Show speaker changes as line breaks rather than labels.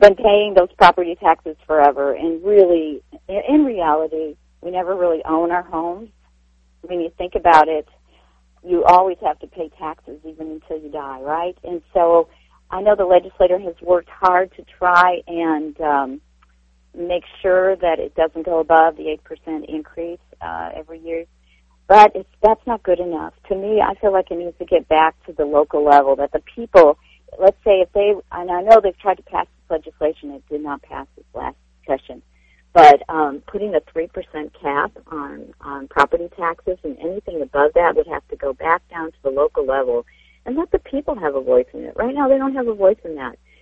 been paying those property taxes forever, and really, in reality, we never really own our homes. When you think about it, you always have to pay taxes even until you die, right? And so I know the legislator has worked hard to try and make sure that it doesn't go above the 8% increase every year. But that's not good enough. To me, I feel like it needs to get back to the local level, that the people, let's say if they, and I know they've tried to pass this legislation, it did not pass this last session, but putting a 3% cap on property taxes, and anything above that would have to go back down to the local level and let the people have a voice in it. Right now they don't have a voice in that.